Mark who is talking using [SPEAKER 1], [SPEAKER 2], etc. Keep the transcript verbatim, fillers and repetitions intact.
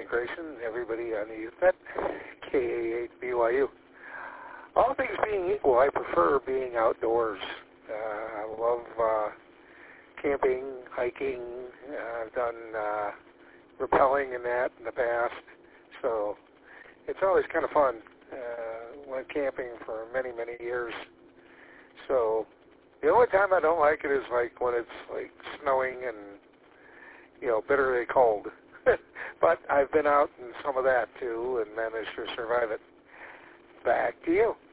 [SPEAKER 1] Grayson, everybody on the YouthNet, K A eight B Y U. All things being equal, I prefer being outdoors. Uh, I love uh, camping, hiking. Uh, I've done uh, rappelling and that in the past, so it's always kind of fun. Uh, went camping for many, many years. So the only time I don't like it is like when it's like snowing and, you know, bitterly cold. But I've been out in some of that too and managed to survive it. Back to you.